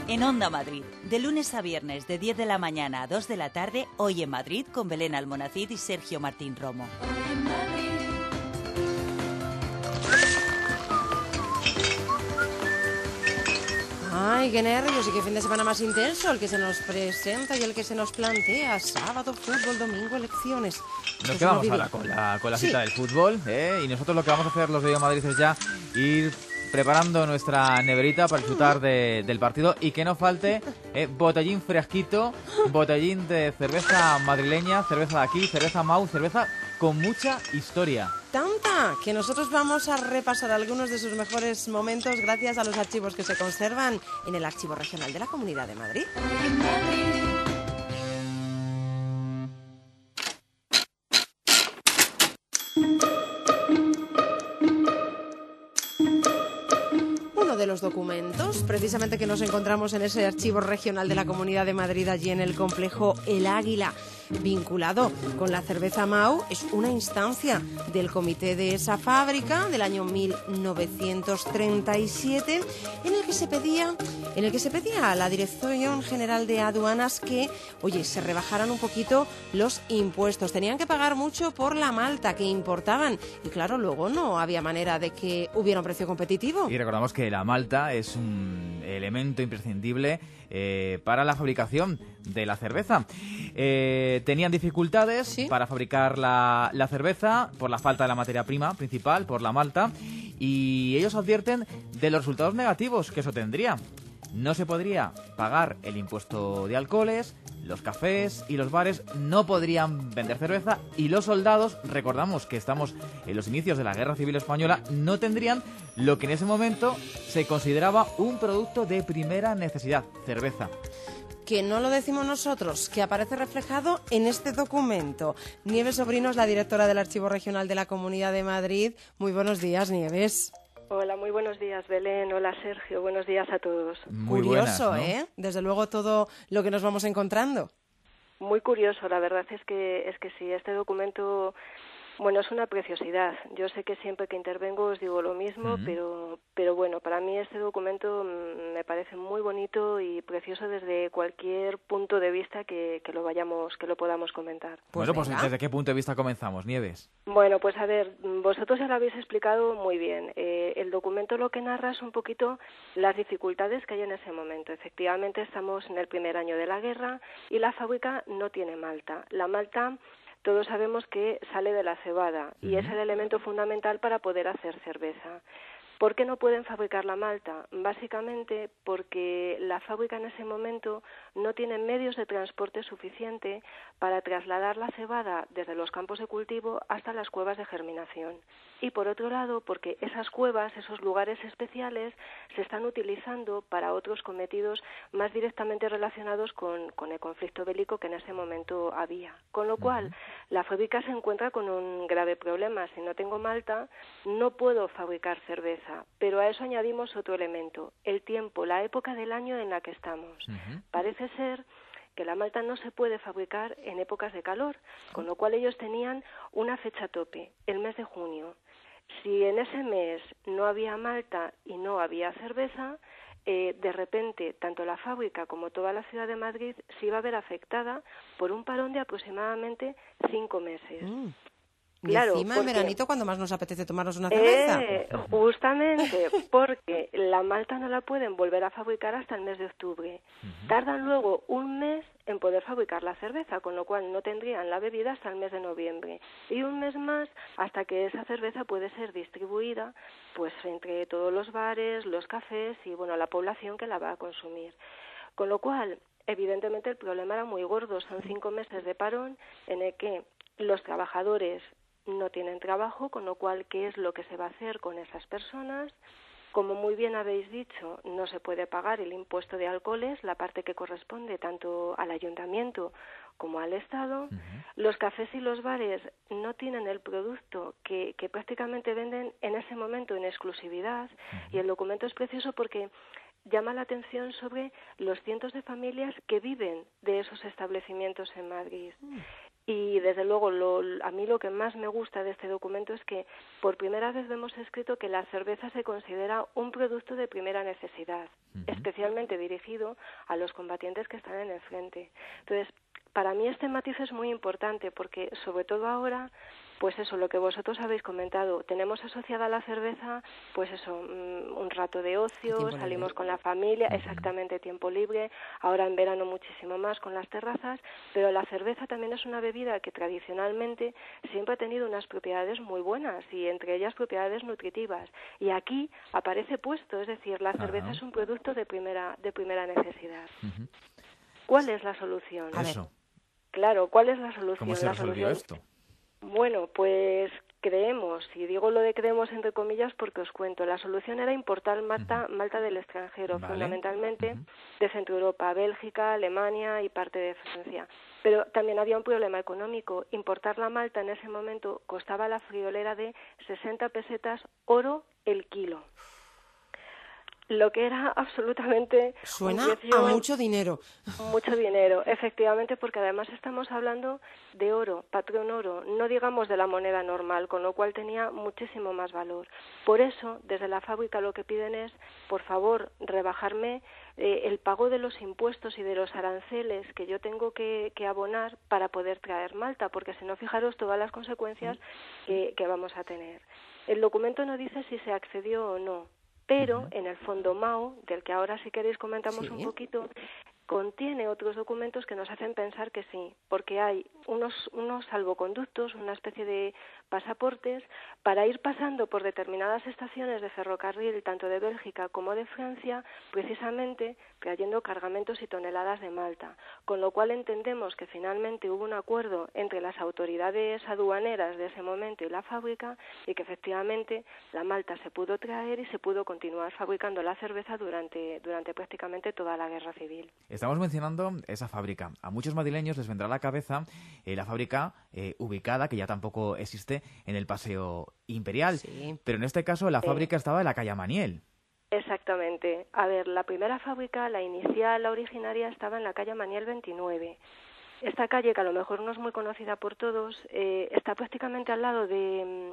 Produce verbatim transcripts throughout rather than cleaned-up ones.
En Onda Madrid, de lunes a viernes de diez de la mañana a dos de la tarde, Hoy en Madrid con Belén Almonacid y Sergio Martín Romo. Hoy en Madrid. Ay, qué nervios y qué fin de semana más intenso el que se nos presenta y el que se nos plantea. Sábado, fútbol, domingo, elecciones. Nos quedamos ahora con la, con la cita sí. del fútbol, ¿eh? Y nosotros lo que vamos a hacer los de Madrid es ya ir preparando nuestra neverita para disfrutar de, del partido y que no falte eh, botellín fresquito, botellín de cerveza madrileña, cerveza de aquí, cerveza Mau, cerveza con mucha historia. Tanta que nosotros vamos a repasar algunos de sus mejores momentos gracias a los archivos que se conservan en el Archivo Regional de la Comunidad de Madrid. De los documentos, precisamente que nos encontramos en ese archivo regional de la Comunidad de Madrid, allí en el complejo El Águila, vinculado con la cerveza Mau, es una instancia del comité de esa fábrica del año mil novecientos treinta y siete, en el que se pedía, en el que se pedía a la Dirección General de Aduanas que, oye, se rebajaran un poquito los impuestos. Tenían que pagar mucho por la malta que importaban y claro, luego no había manera de que hubiera un precio competitivo. Y recordamos que la malta es un elemento imprescindible eh, para la fabricación de la cerveza. Eh, tenían dificultades ¿Sí? para fabricar la, la cerveza por la falta de la materia prima principal, por la malta, y ellos advierten de los resultados negativos que eso tendría. No se podría pagar el impuesto de alcoholes, los cafés y los bares no podrían vender cerveza y los soldados, recordamos que estamos en los inicios de la Guerra Civil Española, no tendrían lo que en ese momento se consideraba un producto de primera necesidad, cerveza. Que no lo decimos nosotros, que aparece reflejado en este documento. Nieves Sobrino es la directora del Archivo Regional de la Comunidad de Madrid. Muy buenos días, Nieves. Hola, muy buenos días, Belén. Hola, Sergio. Buenos días a todos. Muy curioso, buenas, ¿no? ¿eh? Desde luego todo lo que nos vamos encontrando. Muy curioso, la verdad es que es que sí, este documento, bueno, es una preciosidad. Yo sé que siempre que intervengo os digo lo mismo, uh-huh. pero pero bueno, para mí este documento me parece muy bonito y precioso desde cualquier punto de vista que, que lo vayamos, que lo podamos comentar. Pues bueno, pues ¿desde qué punto de vista comenzamos, Nieves? Bueno, pues a ver, vosotros ya lo habéis explicado muy bien. Eh, el documento lo que narra es un poquito las dificultades que hay en ese momento. Efectivamente, estamos en el primer año de la guerra y la fábrica no tiene malta. La malta, todos sabemos que sale de la cebada y es el elemento fundamental para poder hacer cerveza. ¿Por qué no pueden fabricar la malta? Básicamente porque la fábrica en ese momento no tiene medios de transporte suficiente para trasladar la cebada desde los campos de cultivo hasta las cuevas de germinación. Y por otro lado, porque esas cuevas, esos lugares especiales, se están utilizando para otros cometidos más directamente relacionados con, con el conflicto bélico que en ese momento había. Con lo cual, la fábrica se encuentra con un grave problema. Si no tengo malta, no puedo fabricar cerveza. Pero a eso añadimos otro elemento, el tiempo, la época del año en la que estamos. Uh-huh. Parece ser que la malta no se puede fabricar en épocas de calor, con lo cual ellos tenían una fecha tope, el mes de junio. Si en ese mes no había malta y no había cerveza, eh, de repente tanto la fábrica como toda la ciudad de Madrid se iba a ver afectada por un parón de aproximadamente cinco meses. Mm. Y claro, encima porque, en veranito cuando más nos apetece tomarnos una cerveza. Eh, justamente, porque la malta no la pueden volver a fabricar hasta el mes de octubre. Uh-huh. Tardan luego un mes en poder fabricar la cerveza, con lo cual no tendrían la bebida hasta el mes de noviembre. Y un mes más hasta que esa cerveza puede ser distribuida pues entre todos los bares, los cafés y bueno, la población que la va a consumir. Con lo cual, evidentemente el problema era muy gordo. Son cinco meses de parón en el que los trabajadores no tienen trabajo, con lo cual, ¿qué es lo que se va a hacer con esas personas? Como muy bien habéis dicho, no se puede pagar el impuesto de alcoholes, la parte que corresponde tanto al ayuntamiento como al Estado. Uh-huh. Los cafés y los bares no tienen el producto que, que prácticamente venden en ese momento en exclusividad. Uh-huh. Y el documento es precioso porque llama la atención sobre los cientos de familias que viven de esos establecimientos en Madrid. Uh-huh. Y desde luego lo, a mí lo que más me gusta de este documento es que por primera vez vemos escrito que la cerveza se considera un producto de primera necesidad, uh-huh. especialmente dirigido a los combatientes que están en el frente. Entonces, para mí este matiz es muy importante porque sobre todo ahora, pues eso, lo que vosotros habéis comentado, tenemos asociada a la cerveza, pues eso, un rato de ocio, salimos con la familia, exactamente, tiempo libre, ahora en verano muchísimo más con las terrazas, pero la cerveza también es una bebida que tradicionalmente siempre ha tenido unas propiedades muy buenas y entre ellas propiedades nutritivas. Y aquí aparece puesto, es decir, la cerveza Ajá. es un producto de primera, de primera necesidad. Uh-huh. ¿Cuál es la solución? A Eso. Claro, ¿cuál es la solución? ¿Cómo se la resolvió solución... esto? Bueno, pues creemos, y digo lo de creemos entre comillas porque os cuento, la solución era importar malta, uh-huh. malta del extranjero, vale. fundamentalmente uh-huh. de Centro Europa, Bélgica, Alemania y parte de Francia. Pero también había un problema económico. Importar la malta en ese momento costaba la friolera de sesenta pesetas oro el kilo. Lo que era absolutamente... Suena a mucho dinero. Mucho dinero, efectivamente, porque además estamos hablando de oro, patrón oro, no digamos de la moneda normal, con lo cual tenía muchísimo más valor. Por eso, desde la fábrica lo que piden es, por favor, rebajarme eh, el pago de los impuestos y de los aranceles que yo tengo que, que abonar para poder traer malta, porque si no, fijaros todas las consecuencias que, que vamos a tener. El documento no dice si se accedió o no, pero uh-huh. en el fondo M A U, del que ahora si queréis comentamos sí. un poquito, contiene otros documentos que nos hacen pensar que sí, porque hay unos, unos salvoconductos, una especie de pasaportes para ir pasando por determinadas estaciones de ferrocarril, tanto de Bélgica como de Francia, precisamente trayendo cargamentos y toneladas de malta, con lo cual entendemos que finalmente hubo un acuerdo entre las autoridades aduaneras de ese momento y la fábrica y que efectivamente la malta se pudo traer y se pudo continuar fabricando la cerveza durante, durante prácticamente toda la guerra civil. Estamos mencionando esa fábrica. A muchos madrileños les vendrá a la cabeza eh, la fábrica eh, ubicada, que ya tampoco existe, en el Paseo Imperial. Sí. Pero en este caso la sí. fábrica estaba en la calle Amaniel. Exactamente. A ver, la primera fábrica, la inicial, la originaria, estaba en la calle Amaniel veintinueve. Esta calle, que a lo mejor no es muy conocida por todos, eh, está prácticamente al lado de,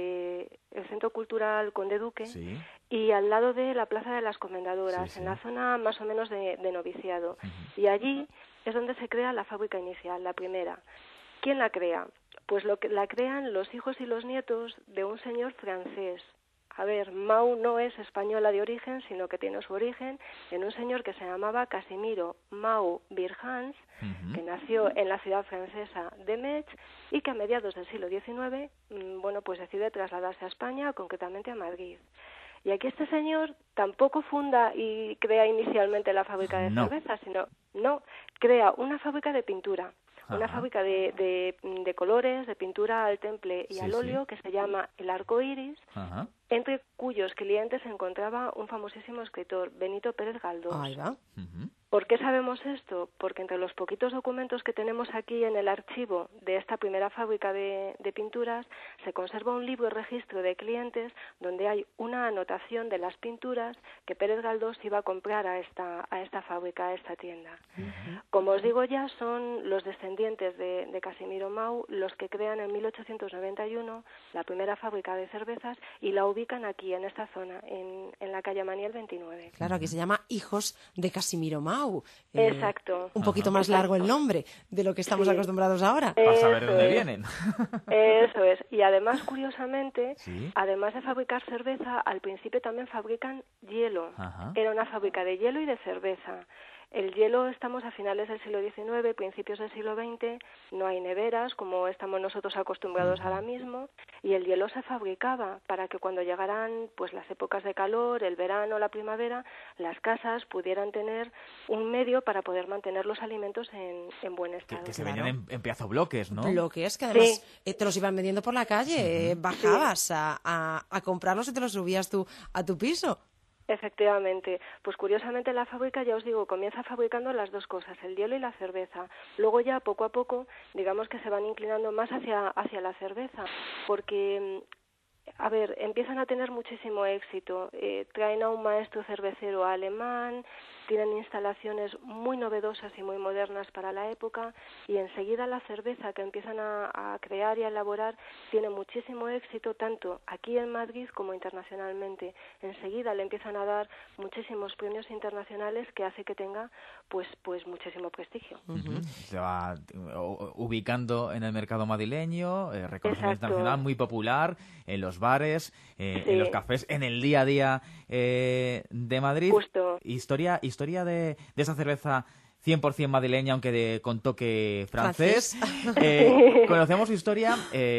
de el Centro Cultural Conde Duque sí. y al lado de la Plaza de las Comendadoras, sí, sí. en la zona más o menos de, de noviciado. Uh-huh. Y allí es donde se crea la fábrica inicial, la primera. ¿Quién la crea? Pues lo que la crean los hijos y los nietos de un señor francés. A ver, M A U no es española de origen, sino que tiene su origen en un señor que se llamaba Casimiro M A U Virgans, uh-huh. que nació en la ciudad francesa de Metz y que a mediados del siglo diecinueve, bueno, pues decide trasladarse a España, concretamente a Madrid. Y aquí este señor tampoco funda y crea inicialmente la fábrica de no. cerveza, sino, no, crea una fábrica de pintura. Una Ajá. fábrica de, de, de colores, de pintura al temple y sí, al óleo, sí. que se llama El Arco Iris, Ajá. entre cuyos clientes se encontraba un famosísimo escritor, Benito Pérez Galdós. Ahí va. Uh-huh. ¿Por qué sabemos esto? Porque entre los poquitos documentos que tenemos aquí en el archivo de esta primera fábrica de, de pinturas, se conserva un libro de registro de clientes donde hay una anotación de las pinturas que Pérez Galdós iba a comprar a esta, a esta fábrica, a esta tienda. Uh-huh. Como os digo ya, son los descendientes de, de Casimiro M A U los que crean en mil ochocientos noventa y uno la primera fábrica de cervezas y la ubican aquí, en esta zona, en, en la calle Amaniel veintinueve. Claro, aquí se llama Hijos de Casimiro M A U. Eh, Exacto. Un poquito Ajá. más largo el nombre de lo que estamos sí. acostumbrados ahora. Para saber de dónde es. vienen. Eso es. Y además, curiosamente, ¿Sí? además de fabricar cerveza, al principio también fabrican hielo. Ajá. Era una fábrica de hielo y de cerveza. El hielo, estamos a finales del siglo diecinueve, principios del siglo veinte, no hay neveras como estamos nosotros acostumbrados uh-huh. ahora mismo, y el hielo se fabricaba para que cuando llegaran pues las épocas de calor, el verano, la primavera, las casas pudieran tener un medio para poder mantener los alimentos en, en buen estado. Que, que se claro. venían en, en pedazo bloques, ¿no? Bloques que además sí. eh, te los iban vendiendo por la calle, uh-huh. eh, bajabas sí. a, a, a comprarlos y te los subías tú a tu piso. Efectivamente. Pues curiosamente la fábrica, ya os digo, comienza fabricando las dos cosas, el hielo y la cerveza. Luego ya poco a poco, digamos que se van inclinando más hacia, hacia la cerveza, porque, a ver, empiezan a tener muchísimo éxito. Eh, traen a un maestro cervecero alemán, tienen instalaciones muy novedosas y muy modernas para la época, y enseguida la cerveza que empiezan a, a crear y a elaborar tiene muchísimo éxito tanto aquí en Madrid como internacionalmente. Enseguida le empiezan a dar muchísimos premios internacionales que hace que tenga pues pues muchísimo prestigio. Uh-huh. Se va ubicando en el mercado madrileño, eh, reconocimiento internacional, muy popular en los bares, eh, sí. en los cafés, en el día a día eh, de Madrid. Justo. Historia, historia de, de esa cerveza cien por ciento madrileña, aunque de, con toque francés. ¿Francés? Eh, conocemos su historia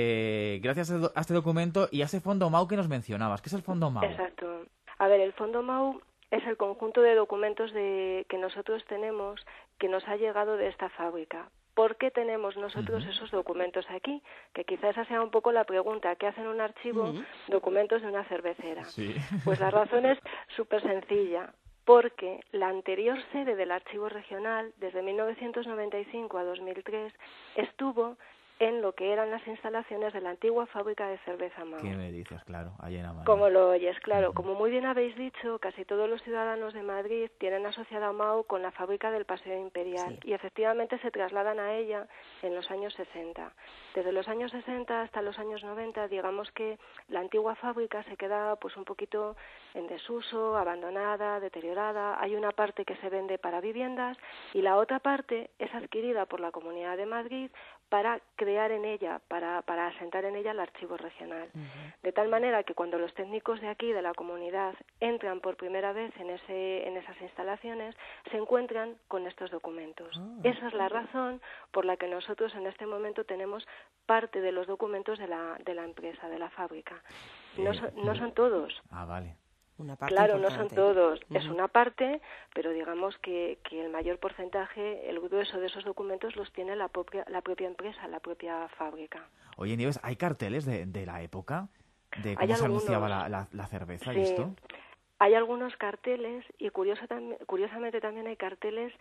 eh, gracias a este documento y a ese Fondo M A U que nos mencionabas. ¿Qué es el Fondo M A U? Exacto. A ver, el Fondo M A U es el conjunto de documentos de, que nosotros tenemos que nos ha llegado de esta fábrica. ¿Por qué tenemos nosotros uh-huh. esos documentos aquí? Que quizás esa sea un poco la pregunta. ¿Qué hace en un archivo uh-huh. documentos de una cervecera? Sí. Pues la razón es súper sencilla. Porque la anterior sede del Archivo Regional, desde mil novecientos noventa y cinco a dos mil tres, estuvo en lo que eran las instalaciones de la antigua fábrica de cerveza M A U. ¿Qué me dices? Claro, ahí en Amaya. Como lo oyes, claro. Uh-huh. Como muy bien habéis dicho, casi todos los ciudadanos de Madrid tienen asociada a M A U con la fábrica del Paseo Imperial sí. y efectivamente se trasladan a ella en los años sesenta. Desde los años sesenta hasta los años noventa, digamos que la antigua fábrica se queda pues un poquito en desuso, abandonada, deteriorada. Hay una parte que se vende para viviendas y la otra parte es adquirida por la Comunidad de Madrid para crear en ella, para, para asentar en ella el archivo regional. Uh-huh. De tal manera que cuando los técnicos de aquí, de la comunidad, entran por primera vez en, ese, en esas instalaciones, se encuentran con estos documentos. Uh-huh. Esa es la razón por la que nosotros en este momento tenemos parte de los documentos de la, de la empresa, de la fábrica. No, so, no son todos. Ah, vale. Una parte claro, importante. No son todos, uh-huh. es una parte, pero digamos que, que el mayor porcentaje, el grueso de esos documentos los tiene la propia, la propia empresa, la propia fábrica. Oye, Nieves, ¿hay carteles de, de la época? ¿De cómo hay se algunos, anunciaba la, la, la cerveza sí. y esto? Hay algunos carteles y curioso tam- curiosamente también hay carteles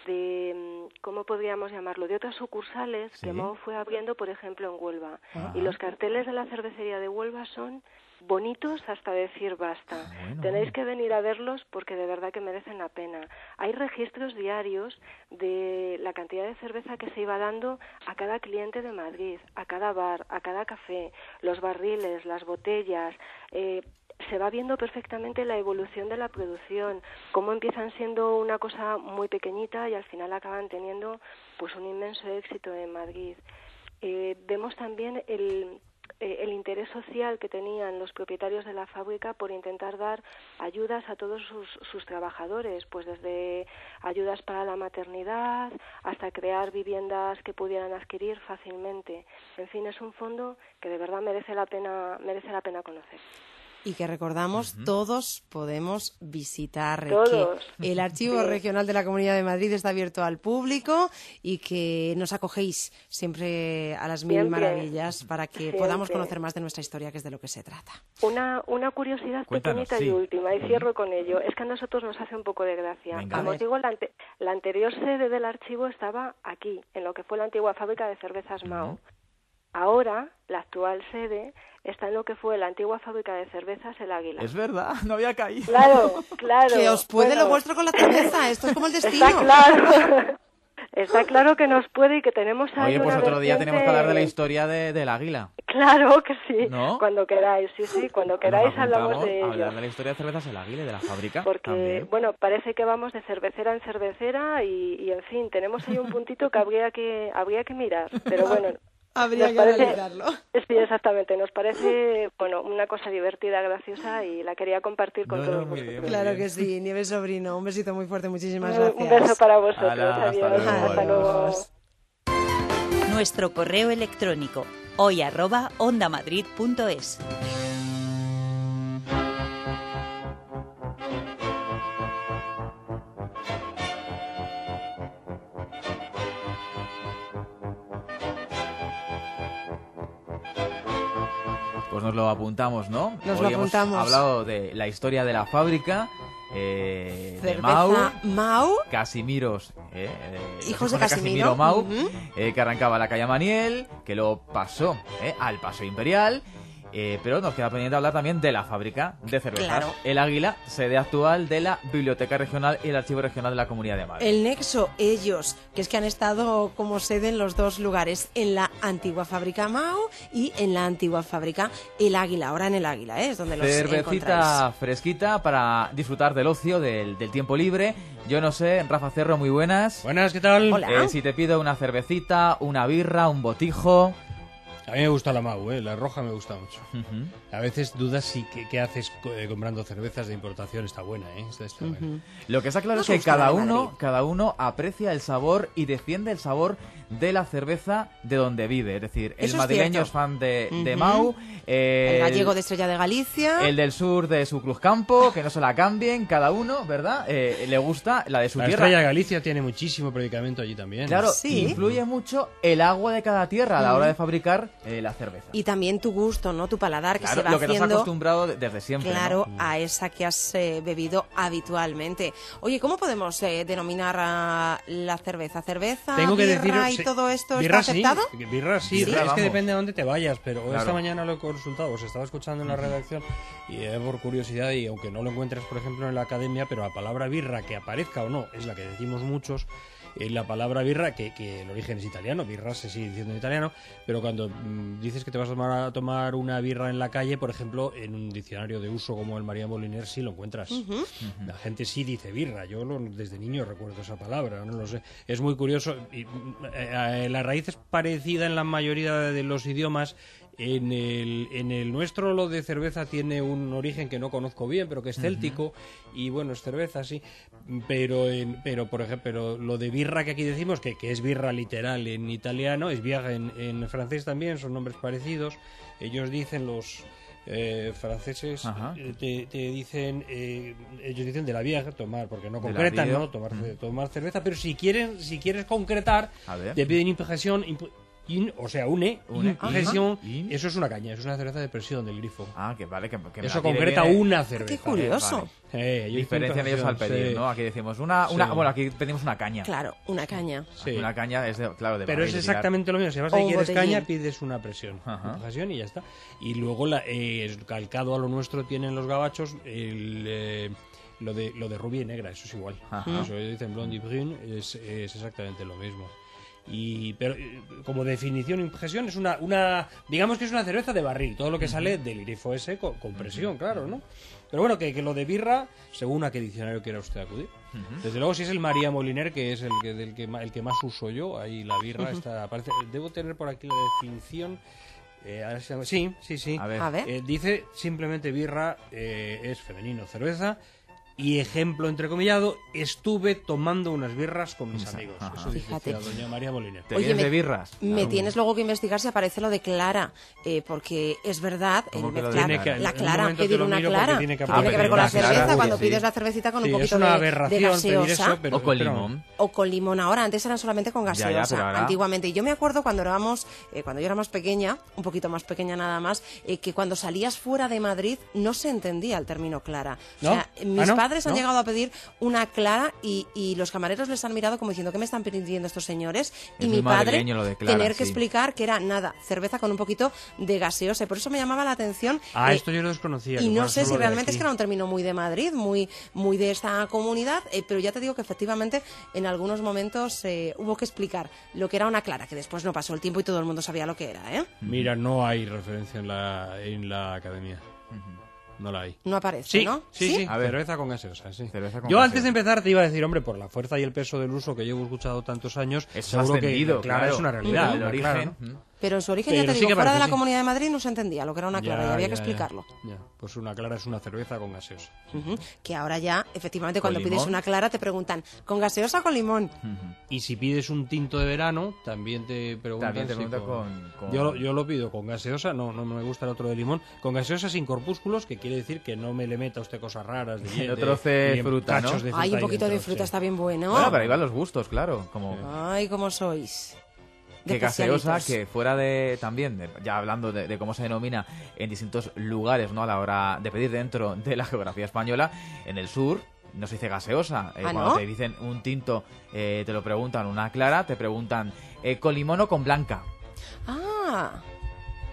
de, ¿cómo podríamos llamarlo?, de otras sucursales ¿Sí? que M A U fue abriendo, por ejemplo, en Huelva. Ah. Y los carteles de la cervecería de Huelva son bonitos hasta decir basta. Ah, bueno. Tenéis que venir a verlos porque de verdad que merecen la pena. Hay registros diarios de la cantidad de cerveza que se iba dando a cada cliente de Madrid, a cada bar, a cada café, los barriles, las botellas. Eh, se va viendo perfectamente la evolución de la producción, cómo empiezan siendo una cosa muy pequeñita y al final acaban teniendo pues un inmenso éxito en Madrid. Eh, vemos también el el interés social que tenían los propietarios de la fábrica por intentar dar ayudas a todos sus, sus trabajadores, pues desde ayudas para la maternidad hasta crear viviendas que pudieran adquirir fácilmente. En fin, es un fondo que de verdad merece la pena, merece la pena conocer. Y que recordamos, uh-huh. todos podemos visitar. Todos. Que el Archivo sí. Regional de la Comunidad de Madrid está abierto al público y que nos acogéis siempre a las mil siempre. maravillas para que siempre. podamos conocer más de nuestra historia, que es de lo que se trata. Una, una curiosidad Cuéntanos, pequeñita sí. y última, y cierro con ello. Es que a nosotros nos hace un poco de gracia. Venga, Como os digo, la, ante, la anterior sede del archivo estaba aquí, en lo que fue la antigua fábrica de cervezas M A U. Uh-huh. Ahora, la actual sede está en lo que fue la antigua fábrica de cervezas El Águila. Es verdad, no había caído. Claro, claro. Que os puede bueno. lo vuestro con la cerveza, esto es como el destino. Está claro. Está claro que nos puede y que tenemos ahí Oye, pues una otro día vertiente... tenemos que hablar de la historia de, del Águila. Claro que sí, ¿No? Cuando queráis, sí, sí, cuando queráis hablamos de ello. Hablar de la historia de cervezas El Águila y de la fábrica. Porque, también. bueno, parece que vamos de cervecera en cervecera y, y, en fin, tenemos ahí un puntito que habría que habría que mirar, pero bueno... Habría nos que parece, analizarlo. Sí, exactamente. Nos parece, bueno, una cosa divertida, graciosa y la quería compartir con no, todos no, muy vosotros. bien, Claro muy que sí. Nieves Sobrino, un besito muy fuerte, muchísimas un, gracias. Un beso para vosotros. Ala, Adiós. hasta luego. Hasta luego. Nuestro correo electrónico hoy arroba ondamadrid punto es. Pues nos lo apuntamos, ¿no? Nos Hoy lo apuntamos. Hemos hablado de la historia de la fábrica, eh, de Cerveza M A U, M A U. Casimiros, eh, eh, hijos de Casimiro, Casimiro M A U, uh-huh. eh, que arrancaba la calle Maniel, que luego pasó eh, al Paseo Imperial. Eh, pero nos queda pendiente hablar también de la fábrica de cervezas. Claro. El Águila, sede actual de la Biblioteca Regional y el Archivo Regional de la Comunidad de Madrid. El nexo, ellos, que es que han estado como sede en los dos lugares, en la antigua fábrica Mau y en la antigua fábrica El Águila. Ahora en El Águila, ¿eh? Es donde los Cervecita encontráis. fresquita para disfrutar del ocio, del, del tiempo libre. Yo no sé, Rafa Cerro, muy buenas. Buenas, ¿qué tal? Hola. Eh, si te pido una cervecita, una birra, un botijo... A mí me gusta la Mau, ¿eh? La roja me gusta mucho. Uh-huh. A veces dudas si qué, qué haces eh, comprando cervezas de importación. Está buena, ¿eh? Está, está buena. Uh-huh. Lo que está claro Nos es que gusta cada la de uno, Madrid. cada uno aprecia el sabor y defiende el sabor de la cerveza de donde vive. Es decir, el Eso es madrileño cierto. es fan de, de Ujú. Mau, eh, El gallego de Estrella de Galicia. el del sur de su Cruz Campo, que no se la cambien, cada uno, ¿verdad? Eh, le gusta la de su La tierra. Estrella de Galicia tiene muchísimo predicamento allí también. Claro, Sí. influye mucho el agua de cada tierra a la hora de fabricar eh, la cerveza. Y también tu gusto, ¿no? Tu paladar, que Claro, se va lo que nos ha haciendo... acostumbrado de- desde siempre. Claro, ¿no? a esa que has eh, bebido habitualmente. Oye, ¿cómo podemos eh, denominar a la cerveza? ¿Cerveza, Tengo que birra deciros, y sí, todo esto birra está sí, aceptado? birra sí, Birra, es vamos. que depende de dónde te vayas, pero Claro. esta mañana lo he consultado, os estaba escuchando en la redacción y eh, por curiosidad, y aunque no lo encuentres, por ejemplo, en la academia, pero la palabra birra, que aparezca o no, es la que decimos muchos, eh, la palabra birra, que, que el origen es italiano, birra se sigue diciendo en italiano, pero cuando mm, dices que te vas a tomar, a tomar una birra en la calle, por ejemplo, en un diccionario de uso como el María Moliner, sí lo encuentras. La gente sí dice birra, yo lo- desde niño recuerdo esa palabra, no lo sé. Es muy curioso, y, mm, eh, eh, la raíz es parecida en la mayoría de los idiomas. En el, en el nuestro lo de cerveza tiene un origen que no conozco bien, pero que es céltico, y bueno, es cerveza, sí. Pero, en, pero por ejemplo, pero lo de birra que aquí decimos, que, que es birra literal en italiano, es bière en, en francés también, son nombres parecidos. Ellos dicen los... Eh, franceses Ajá. eh, te, te dicen eh, ellos dicen de la bière, tomar, porque no De la concretan, bière. ¿no? Tomar, ce- tomar cerveza, pero si quieren si quieres concretar, A ver. te piden impresión, imp- in- o sea, une, Une, impresión, ajá. In. eso es una caña, es una cerveza de presión del grifo. Ah, que vale, que, que me Eso la tire concreta bien, eh. una Qué cerveza. curioso. vale. Eh, ellos Diferencian dicen ellos al impresión, pedir, sí. ¿no? Aquí decimos una, una Sí. bueno, aquí pedimos una caña. Claro, una caña. Sí. Una caña es de, claro, de Pero barril, es de tirar. exactamente lo mismo. Si vas O ahí un quieres botellín. caña, pides una presión. Ajá. Una presión y ya está. Y luego, la, eh, es calcado a lo nuestro, tienen los gabachos el, eh, lo de lo de rubia y negra. Eso es igual. Ajá. Eso dicen blonde y brune, es, es exactamente lo mismo. Y pero eh, como definición, impresión es una, una digamos que es una cerveza de barril, todo lo que sale del grifo ese con, con presión, claro, ¿no? Pero bueno, que, que lo de birra, según a qué diccionario quiera usted acudir. Desde luego, si es el María Moliner, que es el que del que ma- el que más uso yo, ahí la birra está aparece. Debo tener por aquí la definición. Eh, a ver si- sí, sí, sí. A ver. A ver. Eh, dice simplemente birra eh, es femenino, cerveza. Y ejemplo entrecomillado, estuve tomando unas birras con mis Esa- amigos. ajá. Eso dice Fíjate. la doña María Moliner. ¿Te Oye, vienes me- de birras? Me Claro. tienes luego que investigar si aparece lo de clara, eh, porque es verdad, ¿Cómo el que lo de mezclar Tiene que- la en un clara, momento te pedir lo una miro porque clara, tiene que que tiene que ver con la aparecer. cerveza, Claro, cuando sí, pides sí. la cervecita con Sí, un poquito es una de, de aberración pedir gaseosa. eso, pero, O con pero no. limón. O con limón. Ahora, antes eran solamente con Ya, ya, gaseosa, pero ahora- antiguamente. Y yo me acuerdo cuando éramos, eh, cuando yo era más pequeña, un poquito más pequeña nada más, eh, que cuando salías fuera de Madrid no se entendía el término clara. O ¿No? sea, ¿Ah, mis no? padres han ¿No? llegado a pedir una clara y, y los camareros les han mirado como diciendo, ¿qué me están pidiendo estos señores? Y Es mi muy padre madrileño lo de clara, tener que sí. explicar que era nada, cerveza con un poquito de gaseosa. Y por eso me llamaba la atención. Ah, eh, esto yo lo desconocía. y que no fuera sé solo si de realmente aquí. es que era un término muy de Madrid, muy, muy de esta comunidad, eh, pero ya te digo que efectivamente en algunos momentos eh, hubo que explicar lo que era una clara, que después no pasó el tiempo y todo el mundo sabía lo que era, ¿eh? Mira, no hay referencia en la, en la academia. No la hay. No aparece, Sí, ¿no? sí, sí, A ver. cerveza con gaseosa, sí. Cerveza con Yo gaseosa. antes de empezar te iba a decir, hombre, por la fuerza y el peso del uso que llevo escuchado tantos años, Eso ha seguro que ascendido, claro, claro. es una realidad. El claro, origen. ¿no? mm. Pero en su origen, Pero ya te sí digo, que fuera de parece, la sí. Comunidad de Madrid no se entendía lo que era una clara Ya, y había ya, que ya, explicarlo. ya. Pues una clara es una cerveza con gaseosa. Ujú. Que ahora ya, efectivamente, ¿Con cuando pides limón? una clara te preguntan, ¿con gaseosa o con limón? Y si pides un tinto de verano, también te preguntan También te si preguntan con- con- Yo, lo- yo lo pido con gaseosa, no no me gusta el otro de limón. Con gaseosa sin corpúsculos, que quiere decir que no me le meta usted cosas raras. De, No de- troce y fruta, cachos ¿no? de fruta Ay, un ahí poquito de dentro, fruta sí. está bien bueno. Bueno, pero ahí van los gustos, claro. Como Ay, ¿cómo sois? De que gaseosa, especialitos. que fuera de también, de- ya hablando de, de cómo se denomina en distintos lugares, ¿no? A la hora de pedir dentro de la geografía española, en el sur no se dice gaseosa. Eh, ¿Ah, cuando no? te dicen un tinto, eh, te lo preguntan, una clara, te preguntan eh, con limón o con blanca. Ah,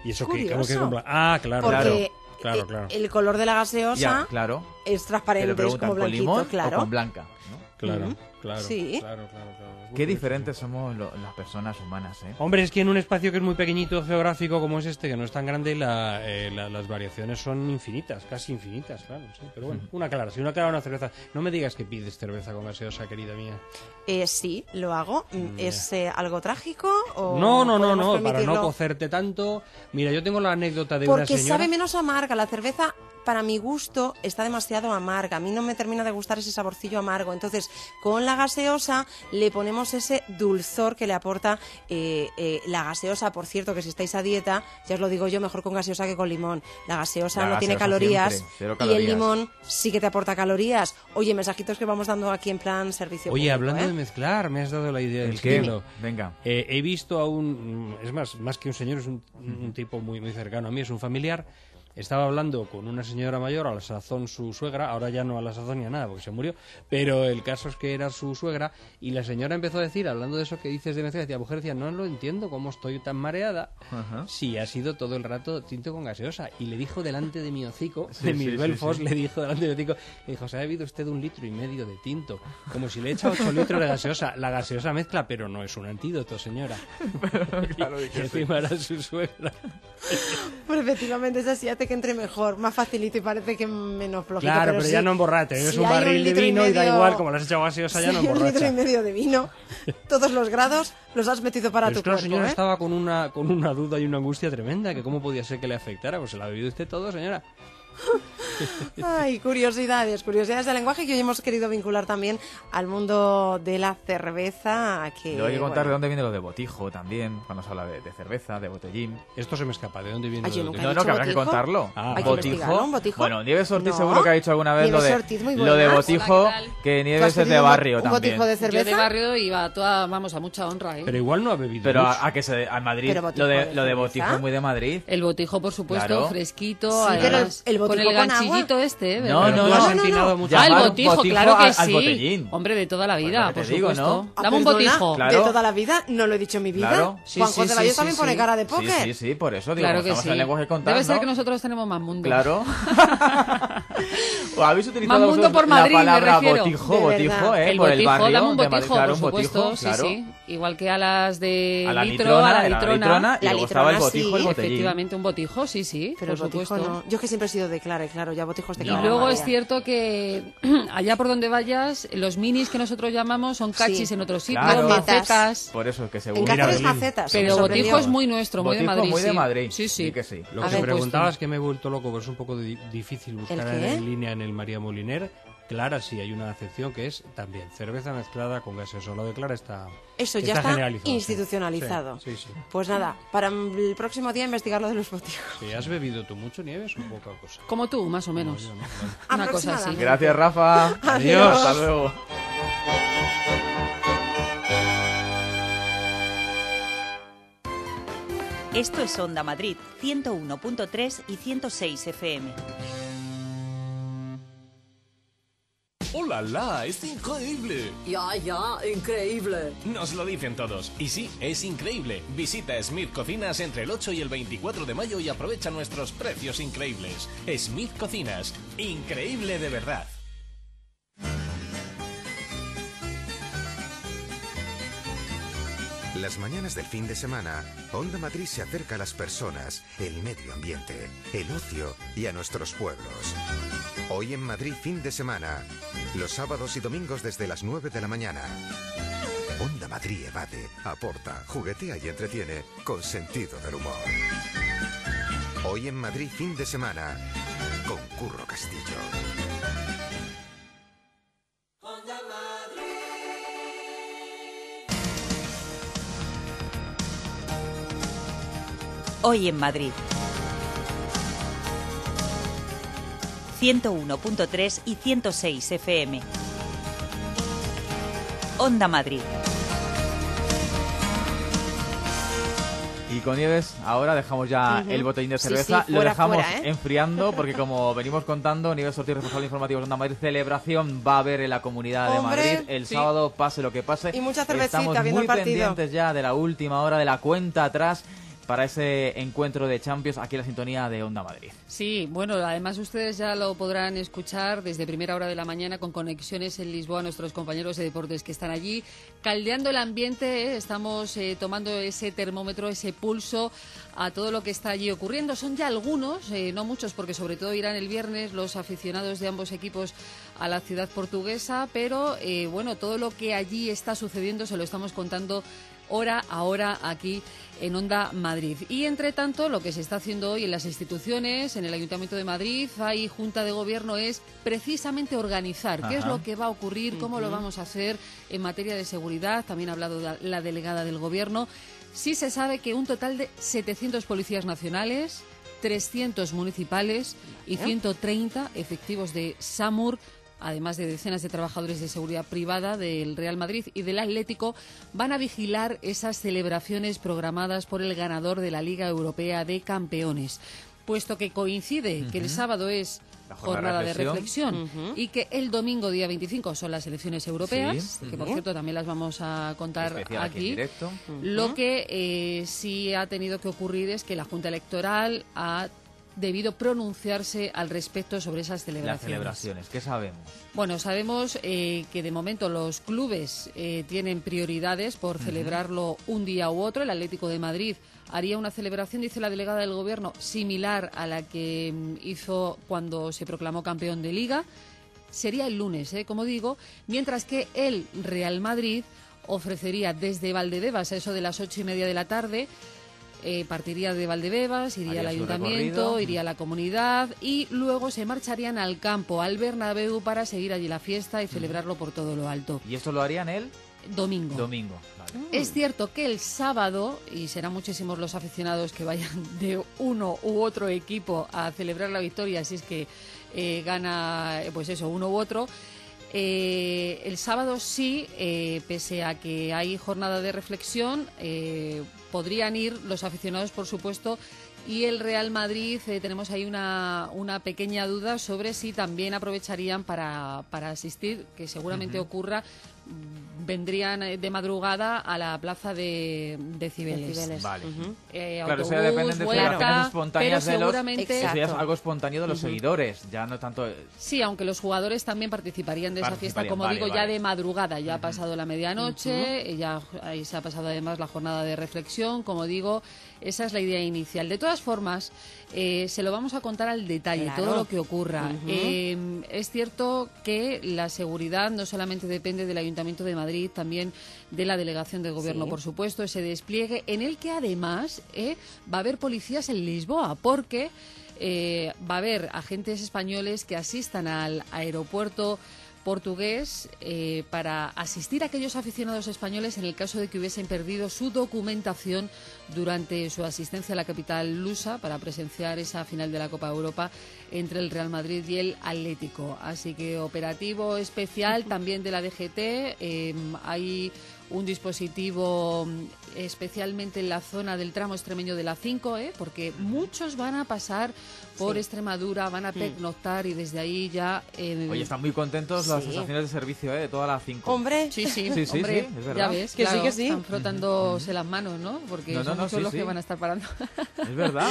¿Y eso Curioso. qué? ¿Cómo que con blanco? Ah, claro, Porque claro, claro. el color de la gaseosa Ya, claro. es transparente, Pero es preguntan, como ¿con blanquito, limón claro. o con blanca? ¿no? Claro, Ujú. claro, Sí. claro, claro, claro. Es muy Qué curioso. diferentes somos lo- las personas humanas, ¿eh? Hombre, es que en un espacio que es muy pequeñito geográfico como es este, que no es tan grande, la, eh, la- las variaciones son infinitas, casi infinitas, claro, sí. Pero bueno, una clara, si una clara una cerveza. No me digas que pides cerveza con gaseosa, querida mía. Eh, sí, lo hago. Mm, ¿Es eh, algo trágico o No, no, no, podemos no, para no permitirlo? cocerte tanto. Mira, yo tengo la anécdota de una Porque señora... sabe menos amarga. La cerveza, para mi gusto, está demasiado amarga. A mí no me termina de gustar ese saborcillo amargo. Entonces, con la gaseosa le ponemos ese dulzor que le aporta eh, eh, la gaseosa. Por cierto, que si estáis a dieta, ya os lo digo yo, mejor con gaseosa que con limón. La gaseosa La no tiene gaseosa calorías, siempre, cero y el calorías. limón sí que te aporta calorías. Oye, mensajitos que vamos dando aquí en plan servicio Oye, público, hablando ¿eh? de mezclar, me has dado la idea del ¿El qué? estilo. Venga. Eh, he visto a un... Es más, más que un señor, es un, un tipo muy, muy cercano a mí, es un familiar. Estaba hablando con una señora mayor, a la sazón su suegra, ahora ya no a la sazón ni a nada porque se murió, pero el caso es que era su suegra y la señora empezó a decir, hablando de eso que dices de mezcla, decía, la mujer decía, no lo entiendo, cómo estoy tan mareada Ajá. si ha sido todo el rato tinto con gaseosa. Y le dijo delante de mi hocico, Sí, de sí, mis sí, belfos, sí. le dijo delante de mi hocico, le dijo, se ha bebido usted un litro y medio de tinto, como si le echa ocho litros de gaseosa. La gaseosa mezcla, pero no es un antídoto, señora. Claro, Y encima era su suegra. Pero efectivamente es así, hace que entre mejor, más facilito y parece que menos flojito. Claro, pero, sí, ya no emborrate, es si un hay barril de litro y vino y, da medio- igual, como le has echado gaseosa ya si no hay un litro y emborracha. medio de vino, todos los grados los has metido para Pero tu es que la cuerpo, señora ¿eh? estaba con una, con una duda y una angustia tremenda, que cómo podía ser que le afectara, pues se la ha bebido usted todo, señora. Ay, curiosidades, curiosidades del lenguaje que hoy hemos querido vincular también al mundo de la cerveza. Que, Luego hay que contar bueno, de dónde viene lo de botijo también, cuando se habla de, de cerveza, de botellín. Esto se me escapa, ¿de dónde viene? Ay, yo lo nunca de- he No, no, dicho que habrá que botijo? contarlo. Ah, Hay que investigarlo, ¿un botijo? Bueno, Nieves Ortiz No. seguro que ha dicho alguna vez lo Nieves de, Ortiz, muy lo de buenas. botijo, Hola, ¿qué tal? que ¿Tú has Nieves es de pedido un barrio bo- un también. botijo de Yo cerveza? de barrio iba a toda, vamos, a mucha honra, ¿eh? Pero igual no ha bebido Pero mucho. a, a que se a Madrid, Pero botijo lo de, de lo de cerveza. botijo es muy de Madrid. El botijo, por supuesto, Claro. fresquito, Sí, pero además, el botijo con el con agua. ganchillito este, ¿eh? No, ¿verdad? no, Tú has no, no, empinado no. mucho. Ah, el Llamar botijo, botijo claro que al- sí. al botellín. Hombre, de toda la Pues vida, lo que por te digo, supuesto. ¿no? Ah, Dame un perdona, botijo. Claro. De toda la vida, no lo he dicho en mi vida. Claro. Sí, Juan sí, José sí, Valles sí, también sí. pone cara de Sí, póker. sí, sí, por eso digo, Claro como que estamos sí. en el lenguaje contar, Debe ser ¿no? que nosotros tenemos más mundo. Claro. O habéis utilizado Más mundo vosotros por Madrid, la me palabra refiero. botijo, De botijo, verdad. ¿eh? El por botijo, el barrio dame un de Madrid, botijo, claro, por un supuesto, botijo, sí, claro. sí. Igual que a las de A la litro, litrona, a la era la litrona. litrona, y La luego estaba el litrona, botijo, sí. el botellín. Efectivamente, un botijo, sí, sí, Pero el por botijo supuesto. no. Yo es que siempre he sido de Clara, y claro, ya botijos de Y Clara. luego María. es cierto que allá por donde vayas, los minis que nosotros llamamos son cachis Sí. en otros sitios, Claro. macetas. Por eso es que En según Mira, Cáceres Berlín. macetas. me Pero sorprendió. botijo es muy nuestro, muy de Botijo Madrid. muy de sí. Madrid. Sí, sí. Sí que sí. Lo A que ver, me pues, preguntaba sí. es que me he vuelto loco, pero es un poco di- difícil buscar ¿El en, qué? en línea en el María Moliner. Clara sí hay una acepción que es también cerveza mezclada con gaseosa. Lo de Clara está Eso ya está generalizado, sí. institucionalizado. Sí, sí, sí. Pues nada, para el próximo día investigar lo de los botijos. Sí, ¿has bebido tú mucho, Nieves, o poca cosa? Como tú, más o menos. Yo no, vale. Una cosa así. Aproximadamente. Gracias, Rafa. Adiós. Hasta luego. Esto es Onda Madrid, ciento uno punto tres y ciento seis F M. ¡Hola, la! ¡Es increíble! Ya, ya, increíble. Nos lo dicen todos. Y sí, es increíble. Visita Smith Cocinas entre el ocho y el veinticuatro de mayo y aprovecha nuestros precios increíbles. Smith Cocinas. Increíble de verdad. Las mañanas del fin de semana, Onda Madrid se acerca a las personas, el medio ambiente, el ocio y a nuestros pueblos. Hoy en Madrid fin de semana, los sábados y domingos desde las nueve de la mañana. Onda Madrid evade, aporta, juguetea y entretiene con sentido del humor. Hoy en Madrid fin de semana, con Curro Castillo. Hoy en Madrid. ciento uno punto tres y ciento seis F M. Onda Madrid. Y con Nieves, ahora dejamos ya Ujú. el botellín de Sí, cerveza. sí, Lo fuera, dejamos fuera, ¿eh? enfriando porque, como venimos contando, Nieves Ortiz, responsable informativo de Onda Madrid, celebración va a haber en la Comunidad de Hombre, Madrid el sí. sábado, pase lo que pase. Y mucha cervecita Estamos viendo muy el partido. pendientes ya de la última hora, de la cuenta atrás para ese encuentro de Champions aquí en la sintonía de Onda Madrid. Sí, bueno, además ustedes ya lo podrán escuchar desde primera hora de la mañana con conexiones en Lisboa, nuestros compañeros de deportes que están allí, caldeando el ambiente, ¿eh? Estamos eh, tomando ese termómetro, ese pulso a todo lo que está allí ocurriendo. Son ya algunos, eh, no muchos, porque sobre todo irán el viernes los aficionados de ambos equipos a la ciudad portuguesa, pero eh, bueno, todo lo que allí está sucediendo se lo estamos contando hora a hora aquí en Onda Madrid. Y entre tanto, lo que se está haciendo hoy en las instituciones, en el Ayuntamiento de Madrid, hay Junta de Gobierno, es precisamente organizar Ajá. qué es lo que va a ocurrir, cómo uh-huh. lo vamos a hacer en materia de seguridad. También ha hablado la delegada del Gobierno. Sí se sabe que un total de setecientos policías nacionales, trescientos municipales y ciento treinta efectivos de SAMUR, además de decenas de trabajadores de seguridad privada del Real Madrid y del Atlético, van a vigilar esas celebraciones programadas por el ganador de la Liga Europea de Campeones. Puesto que coincide uh-huh. que el sábado es la jornada, jornada de reflexión, de reflexión uh-huh. y que el domingo día veinticinco son las elecciones europeas, sí. que por uh-huh. cierto también las vamos a contar Especial aquí, aquí en directo. Uh-huh. Lo que eh, sí ha tenido que ocurrir es que la Junta Electoral ha debido pronunciarse al respecto sobre esas celebraciones. Las celebraciones, ¿qué sabemos? Bueno, sabemos eh, que de momento los clubes eh, tienen prioridades por uh-huh. celebrarlo un día u otro. El Atlético de Madrid haría una celebración, dice la delegada del Gobierno, similar a la que hizo cuando se proclamó campeón de Liga. Sería el lunes, eh, como digo, mientras que el Real Madrid ofrecería desde Valdebebas a eso de las ocho y media de la tarde. Eh, partiría de Valdebebas, iría al ayuntamiento, iría a la comunidad y luego se marcharían al campo, al Bernabéu, para seguir allí la fiesta y celebrarlo por todo lo alto. ¿Y esto lo harían el domingo? Domingo, vale. Es cierto que el sábado, y serán muchísimos los aficionados que vayan de uno u otro equipo a celebrar la victoria, si es que eh, gana, pues eso, uno u otro. Eh, el sábado sí, eh, pese a que hay jornada de reflexión, eh, podrían ir los aficionados, por supuesto, y el Real Madrid, eh, tenemos ahí una, una pequeña duda sobre si también aprovecharían para, para asistir, que seguramente uh-huh. ocurra, vendrían de madrugada a la plaza de, de Cibeles. De Cibeles. Vale. Uh-huh. Eh, claro, autobús, eso ya depende de vuelta, celebraciones espontáneas pero de los... seguramente... Eso ya es algo espontáneo de los uh-huh. seguidores, ya no tanto... Sí, aunque los jugadores también participarían de esa fiesta, como vale, digo, vale. ya de madrugada. Ya uh-huh. ha pasado la medianoche, uh-huh. ya ahí se ha pasado además la jornada de reflexión, como digo, esa es la idea inicial. De todas formas, eh, se lo vamos a contar al detalle, claro. todo lo que ocurra. Uh-huh. Eh, es cierto que la seguridad no solamente depende del Ayuntamiento de Madrid, también de la Delegación del Gobierno, sí. por supuesto, ese despliegue en el que además eh, va a haber policías en Lisboa, porque eh, va a haber agentes españoles que asistan al aeropuerto portugués eh, para asistir a aquellos aficionados españoles en el caso de que hubiesen perdido su documentación durante su asistencia a la capital lusa para presenciar esa final de la Copa Europa entre el Real Madrid y el Atlético. Así que operativo especial también de la D G T. Eh, hay un dispositivo especialmente en la zona del tramo extremeño de la cinco, ¿eh? porque muchos van a pasar por sí. Extremadura, van a pernoctar y desde ahí ya... Eh... Oye, están muy contentos las sí. estaciones de servicio ¿eh? de toda la cinco. Hombre, sí, sí, sí, sí, hombre, sí es verdad. Ya ves, que claro, sí, que sí. Están frotándose las manos, ¿no? Porque no, no, son no, muchos sí, los sí. que van a estar parando. Es verdad.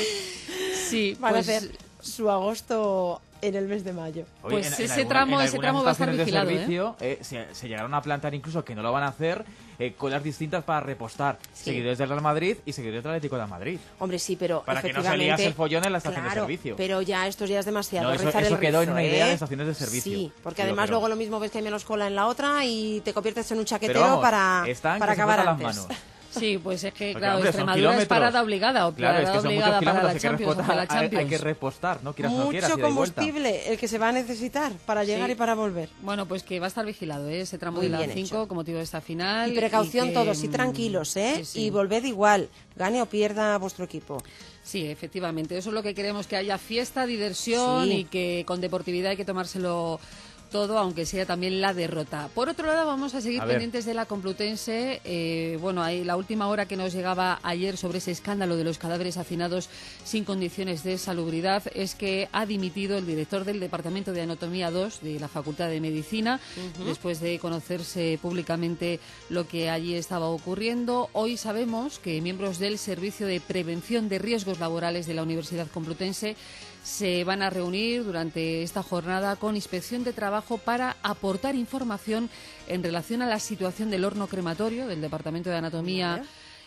Sí, van pues... a hacer su agosto en el mes de mayo. Oye, pues en, ese en tramo, alguna, ese tramo va a estar vigilado. De servicio, ¿eh? Eh, se, se llegaron a plantar incluso que no lo van a hacer eh, colas distintas para repostar sí. seguidores del Real Madrid y seguidores del Atlético de Madrid. Hombre, sí, pero para que no se liase el follón en la estación claro, de servicio. Pero ya estos días es demasiado. No, eso, rezar eso el quedó rezo, en una idea ¿eh? de estaciones de servicio. Sí, porque sí, además pero... luego lo mismo ves que hay menos cola en la otra y te conviertes en un chaquetero vamos, para, para acabar antes. Las manos. Sí, pues es que, porque, claro, hombre, Extremadura es parada obligada o claro, parada es que obligada para la hay Champions, que para la Champions. Hay, hay que repostar, ¿no? Quieras Mucho no quieras, combustible el que se va a necesitar para llegar sí. y para volver. Bueno, pues que va a estar vigilado, ¿eh? Ese tramo Muy de la bien cinco, hecho. como te digo, esta final. Y precaución y que... todos y tranquilos, ¿eh? Sí, sí. Y volved igual, gane o pierda vuestro equipo. Sí, efectivamente. Eso es lo que queremos, que haya fiesta, diversión sí. y que con deportividad hay que tomárselo todo, aunque sea también la derrota. Por otro lado, vamos a seguir a pendientes de la Complutense. Eh, bueno, hay la última hora que nos llegaba ayer sobre ese escándalo de los cadáveres hacinados sin condiciones de salubridad es que ha dimitido el director del Departamento de Anatomía dos de la Facultad de Medicina, uh-huh. después de conocerse públicamente lo que allí estaba ocurriendo. Hoy sabemos que miembros del Servicio de Prevención de Riesgos Laborales de la Universidad Complutense se van a reunir durante esta jornada con Inspección de Trabajo para aportar información en relación a la situación del horno crematorio del Departamento de Anatomía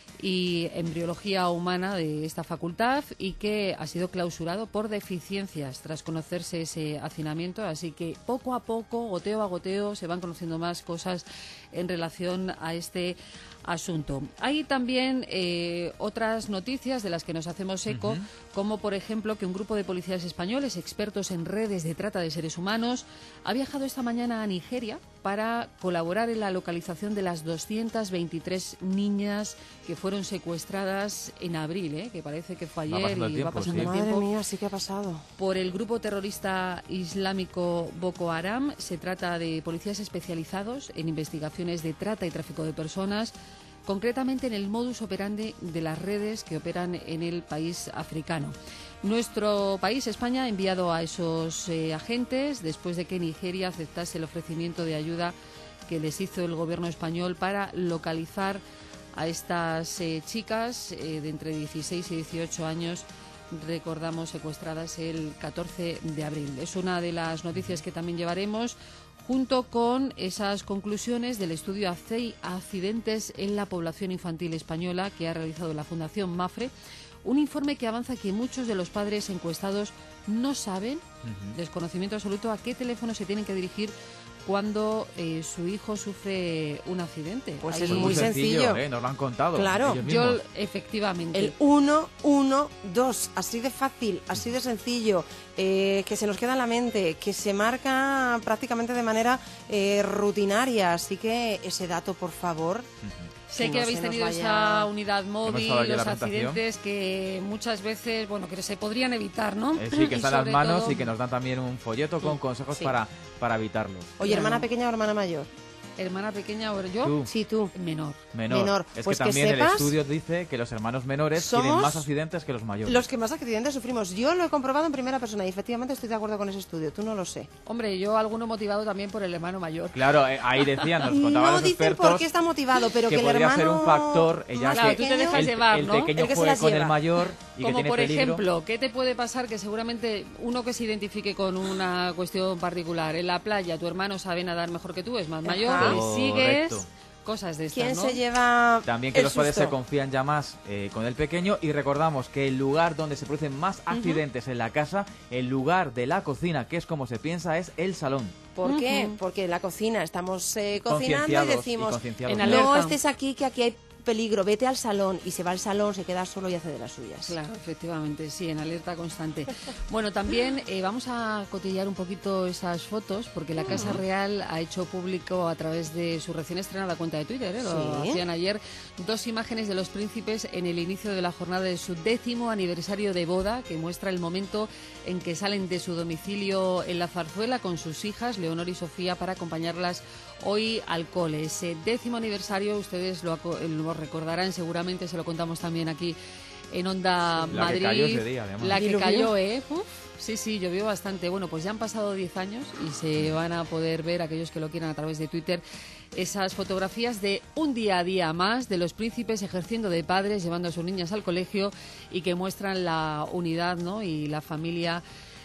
y Embriología Humana de esta facultad, y que ha sido clausurado por deficiencias tras conocerse ese hacinamiento. Así que poco a poco, goteo a goteo, se van conociendo más cosas en relación a este asunto. Hay también eh, otras noticias de las que nos hacemos eco, uh-huh. como por ejemplo que un grupo de policías españoles expertos en redes de trata de seres humanos ha viajado esta mañana a Nigeria para colaborar en la localización de las doscientas veintitrés niñas que fueron secuestradas en abril, ¿eh? que parece que fue ayer va y tiempo, va pasando sí. el tiempo. Madre mía, sí que ha pasado. Por el grupo terrorista islámico Boko Haram. Se trata de policías especializados en investigaciones de trata y tráfico de personas, concretamente en el modus operandi de las redes que operan en el país africano. Nuestro país, España, ha enviado a esos eh, agentes después de que Nigeria aceptase el ofrecimiento de ayuda que les hizo el gobierno español para localizar a estas eh, chicas eh, de entre dieciséis y dieciocho años, recordamos, secuestradas el catorce de abril. Es una de las noticias que también llevaremos, junto con esas conclusiones del estudio Accidentes en la Población Infantil Española que ha realizado la Fundación MAFRE, un informe que avanza que muchos de los padres encuestados no saben, uh-huh. desconocimiento absoluto, a qué teléfono se tienen que dirigir cuando eh, su hijo sufre un accidente. Pues Ahí es muy sencillo, sencillo. ¿eh? Nos lo han contado. Claro, yo efectivamente. El uno uno dos, así de fácil, así de sencillo, eh, que se nos queda en la mente, que se marca prácticamente de manera eh, rutinaria. Así que ese dato, por favor. Uh-huh. Sé que, que no habéis tenido vaya... esa unidad móvil, los accidentes que muchas veces, bueno, que se podrían evitar, ¿no? Eh, sí, que están en las manos todo... y que nos dan también un folleto con consejos sí. para, para evitarlos. Oye, claro. ¿hermana pequeña o hermana mayor? ¿Hermana pequeña o yo? ¿Tú? Sí, tú. Menor. Menor. Menor. Es pues que también que sepas, el estudio dice que los hermanos menores tienen más accidentes que los mayores. Los que más accidentes sufrimos. Yo lo he comprobado en primera persona y efectivamente estoy de acuerdo con ese estudio. Tú no lo sé. Hombre, yo alguno motivado también por el hermano mayor. Claro, eh, ahí decían, nos contaban no los dicen expertos por qué está motivado, pero que, que el podría hermano ser un factor, ya claro, que tú te dejas el, llevar, el ¿no? pequeño el que juegue se con lleva. el mayor y como que tiene por peligro. ejemplo, ¿qué te puede pasar? Que seguramente uno que se identifique con una cuestión particular en la playa, tu hermano sabe nadar mejor que tú, es más mayor, Ajá. y sigues... Correcto. Cosas de estas, ¿Quién ¿no? se lleva También que el los padres susto? se confían ya más eh, con el pequeño, y recordamos que el lugar donde se producen más accidentes uh-huh. en la casa, el lugar de la cocina, que es como se piensa, es el salón. ¿Por uh-huh. qué? Porque en la cocina estamos eh, cocinando y decimos, y en no estés aquí, que aquí hay peligro, vete al salón, y se va al salón, se queda solo y hace de las suyas. Claro, efectivamente, sí, en alerta constante. Bueno, también eh, vamos a cotillar un poquito esas fotos, porque la Casa Real ha hecho público a través de su recién estrenada cuenta de Twitter, ¿eh? lo ¿Sí? hacían ayer, dos imágenes de los príncipes en el inicio de la jornada de su décimo aniversario de boda, que muestra el momento en que salen de su domicilio en La Zarzuela con sus hijas, Leonor y Sofía, para acompañarlas hoy al cole. Ese décimo aniversario, ustedes lo, lo recordarán, seguramente se lo contamos también aquí en Onda sí, Madrid. La que cayó ese día, además. La que cayó, ¿eh? Uf, sí, sí, llovió bastante. Bueno, pues ya han pasado diez años y se van a poder ver, aquellos que lo quieran a través de Twitter, esas fotografías de un día a día más de los príncipes ejerciendo de padres, llevando a sus niñas al colegio, y que muestran la unidad, ¿no? y la familia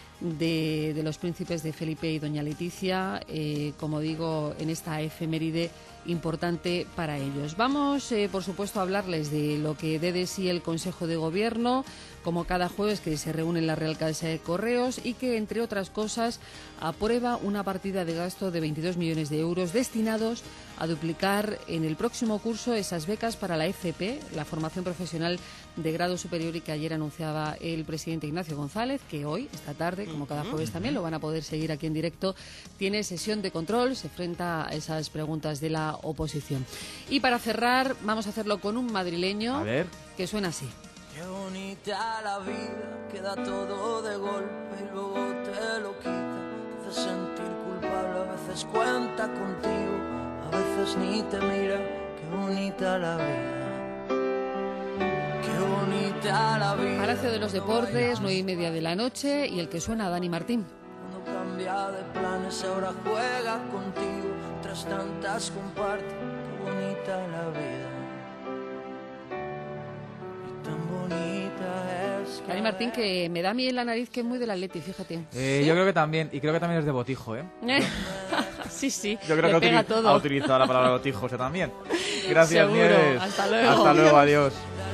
De, de los príncipes de Felipe y doña Leticia, eh, como digo, en esta efeméride importante para ellos. Vamos, eh, por supuesto, a hablarles de lo que dé de sí el Consejo de Gobierno, como cada jueves que se reúne en la Real Casa de Correos, y que, entre otras cosas, aprueba una partida de gasto de veintidós millones de euros destinados a duplicar en el próximo curso esas becas para la F P, la formación profesional de grado superior, y que ayer anunciaba el presidente Ignacio González, que hoy, esta tarde, como cada jueves también, lo van a poder seguir aquí en directo, tiene sesión de control, se enfrenta a esas preguntas de la oposición. Y para cerrar, vamos a hacerlo con un madrileño a ver. que suena así. Qué bonita la vida, queda todo de golpe y luego te lo quita, te hace sentir culpable. habla, a veces cuenta contigo, a veces ni te mira. Qué bonita la vida, qué bonita la vida. Palacio de los Deportes, nueve y media de la noche, y el que suena, Dani Martín. Cuando cambia de planes ahora juega contigo, tras tantas comparte. Qué bonita la vida, y tan bonita es que... Dani Martín, que me da a mí en la nariz que es muy del Atleti, fíjate. Eh, ¿Sí? Yo creo que también, y creo que también es de botijo, ¿eh? Sí, sí, yo creo le que pega utiliz- todo. ha utilizado la palabra botijo, o sea, también. Gracias, Seguro. Nieves. Hasta luego. Hasta luego, adiós.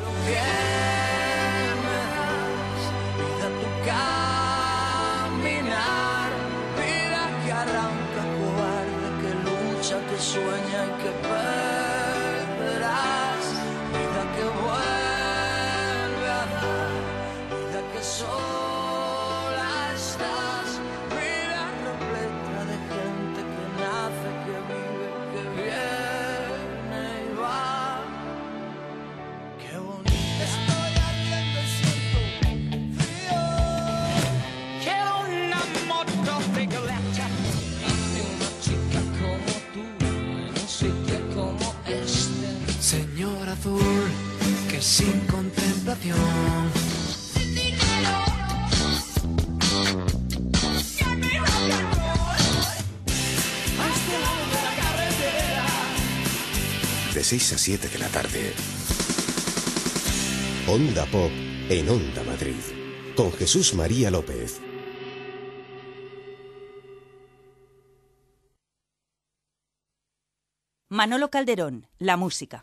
Vida tu caminar, vida que arranca cobarde, que lucha, que sueña y que perderás, vida que vuelve a dar, vida que sola estás, vida repleta de gente que nace, que vive, que viene y va. Qué bonito. Estoy ardiendo y siento frío. Quiero una motocicleta y una chica como tú en un sitio como este. Señor azul, que sin contemplación. De seis a siete de la tarde. Onda Pop en Onda Madrid. Con Jesús María López. Manolo Calderón, la música.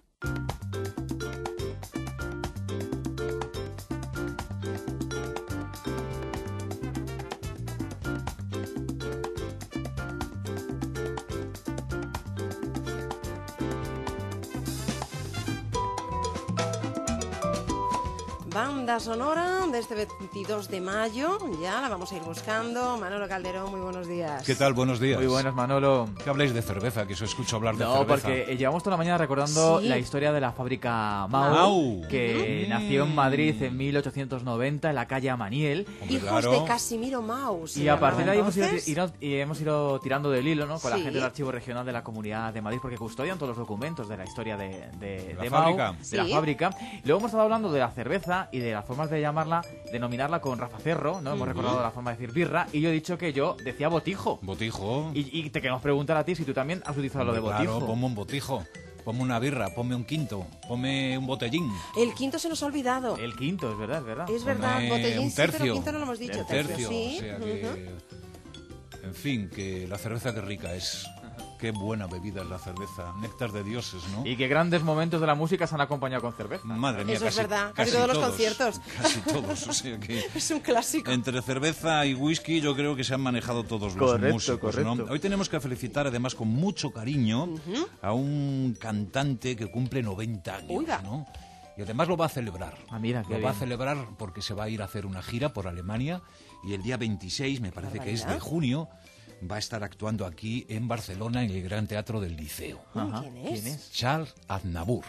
Banda sonora de este veintidós de mayo, ya la vamos a ir buscando. Manolo Calderón, muy buenos días. ¿Qué tal? Buenos días. Muy buenas, Manolo. ¿Qué habláis de cerveza? Que os escucho hablar de No, cerveza. porque eh, llevamos toda la mañana recordando Sí. la historia de la fábrica Mau, Mau. que Mm. nació en Madrid en mil ochocientos noventa en la calle Amaniel. Hombre, Hijos claro. de Casimiro Mau. se Y a partir de ahí llamaba hemos ido, entonces. ido- y hemos ido tirando del hilo, ¿no? Con la Sí. gente del Archivo Regional de la Comunidad de Madrid, porque custodian todos los documentos de la historia de, de, La de fábrica. Mau, de la Sí. fábrica. Luego hemos estado hablando de la cerveza y de las formas de llamarla, denominarla con Rafa Cerro, ¿no? Hemos recordado la forma de decir birra, y yo he dicho que yo decía botijo. Botijo. Y, y te queremos preguntar a ti si tú también has utilizado lo de Hombre, botijo. Claro, ponme un botijo. Ponme una birra, ponme un quinto, ponme un botellín. El quinto se nos ha olvidado. El quinto, es verdad, es verdad. Es verdad, Ponme botellín un sí, pero tercio. quinto no lo hemos dicho. El tercio. sí. O sea Ujú. que... En fin, que la cerveza que rica es. Qué buena bebida es la cerveza. Néctar de dioses, ¿no? Y qué grandes momentos de la música se han acompañado con cerveza. Madre mía, Eso es casi, verdad, casi todos los conciertos. Casi todos, o sea que... Es un clásico. Entre cerveza y whisky yo creo que se han manejado todos los Correcto, músicos, ¿no? correcto. Hoy tenemos que felicitar además con mucho cariño a un cantante que cumple noventa años, Uy, va. ¿no? Y además lo va a celebrar. Ah, mira, qué Lo va a bien. celebrar porque se va a ir a hacer una gira por Alemania y el día veintiséis, me parece que es de Barbaridad. junio, va a estar actuando aquí en Barcelona en el Gran Teatro del Liceo. Ajá. ¿Quién es? ¿Quién es? Charles Aznavour.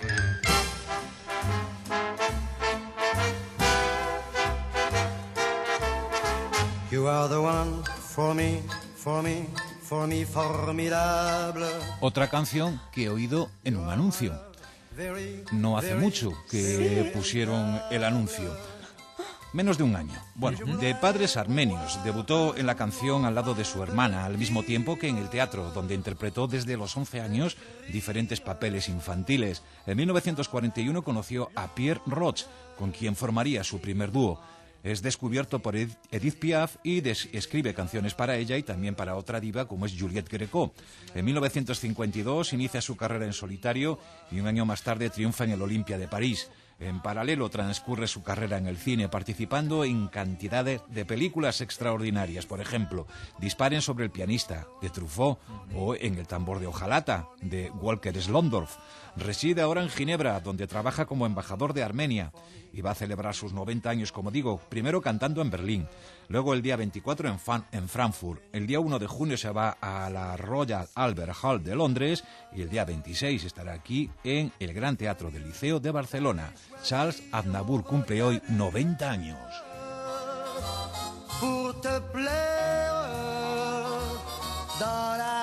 You are the one for me, for me, for me formidable. Otra canción que he oído en un anuncio. No hace mucho que pusieron el anuncio. Menos de un año. Bueno, de padres armenios. Debutó en la canción al lado de su hermana, al mismo tiempo que en el teatro, donde interpretó desde los once años diferentes papeles infantiles. En mil novecientos cuarenta y uno conoció a Pierre Roch, con quien formaría su primer dúo. Es descubierto por Ed- Edith Piaf y des- escribe canciones para ella y también para otra diva como es Juliette Gréco. En mil novecientos cincuenta y dos inicia su carrera en solitario y un año más tarde triunfa en el Olympia de París. En paralelo transcurre su carrera en el cine, participando en cantidad de, de películas extraordinarias. Por ejemplo, Disparen sobre el pianista, de Truffaut, o En el tambor de hojalata, de Walker Slondorf. Reside ahora en Ginebra, donde trabaja como embajador de Armenia, y va a celebrar sus noventa años, como digo, primero cantando en Berlín, luego el día veinticuatro en, Fan- en Frankfurt, el día uno de junio se va a la Royal Albert Hall de Londres y el día veintiséis estará aquí en el Gran Teatro del Liceo de Barcelona. Charles Aznavour cumple hoy noventa años. Pour te plaire dans la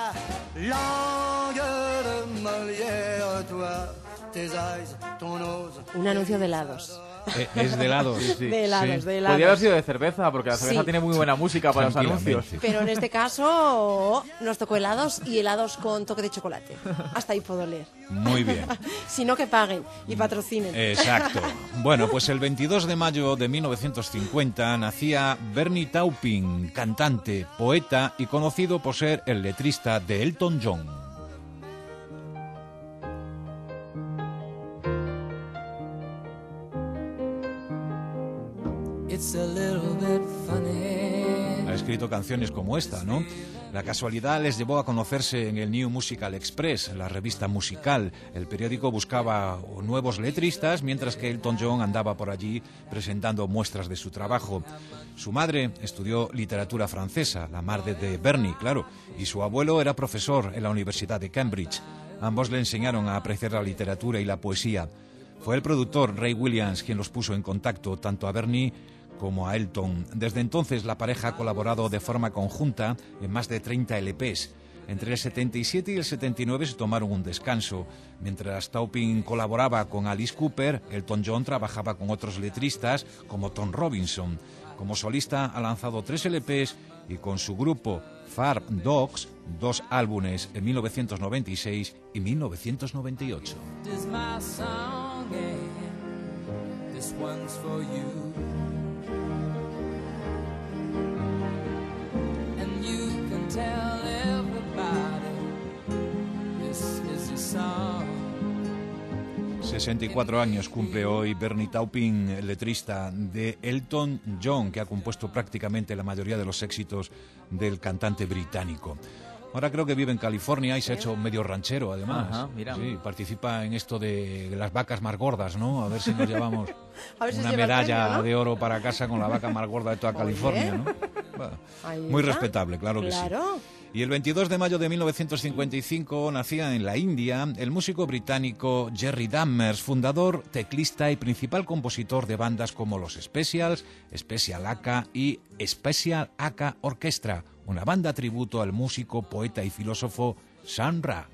langue de Molière, toi, tes eyes, ton nose. Un anuncio de helados. Eh, es de helados. Sí, sí. De helados, Sí. de helados. Podría haber sido de cerveza, porque la cerveza Sí. tiene muy buena música para los anuncios. Pero en este caso nos tocó helados y helados con toque de chocolate. Hasta ahí puedo leer. Muy bien. Si no, que paguen y patrocinen. Exacto. Bueno, pues el veintidós de mayo de mil novecientos cincuenta nacía Bernie Taupin, cantante, poeta y conocido por ser el letrista de Elton John. It's a little bit funny. Ha escrito canciones como esta, ¿no? La casualidad les llevó a conocerse en el New Musical Express, la revista musical. El periódico buscaba nuevos letristas, mientras que Elton John andaba por allí presentando muestras de su trabajo. Su madre estudió literatura francesa, la madre de Bernie, claro, y su abuelo era profesor en la Universidad de Cambridge. Ambos le enseñaron a apreciar la literatura y la poesía. Fue el productor Ray Williams quien los puso en contacto tanto a Bernie como a Elton. Desde entonces la pareja ha colaborado de forma conjunta en más de treinta L Pes. Entre el setenta y siete y el setenta y nueve se tomaron un descanso. Mientras Taupin colaboraba con Alice Cooper, Elton John trabajaba con otros letristas como Tom Robinson. Como solista ha lanzado tres L Pes y con su grupo Farm Dogs dos álbumes en mil novecientos noventa y seis y mil novecientos noventa y ocho. This is my song and this one's for you. And you can tell everybody this is your song. sesenta y cuatro años cumple hoy Bernie Taupin, el letrista de Elton John, que ha compuesto prácticamente la mayoría de los éxitos del cantante británico. Ahora creo que vive en California y se ha hecho medio ranchero, además. Ajá, mira. Sí, participa en esto de las vacas más gordas, ¿no? A ver si nos llevamos A ver si una se lleva el medalla premio, ¿no? de oro para casa con la vaca más gorda de toda California, ¿no? Bueno, Ahí muy está. respetable, claro que Claro. sí. Y el veintidós de mayo de mil novecientos cincuenta y cinco nacía en la India el músico británico Jerry Dammers, fundador, teclista y principal compositor de bandas como los Specials, Special Aka y Special Aka Orchestra, una banda tributo al músico, poeta y filósofo Sun Ra.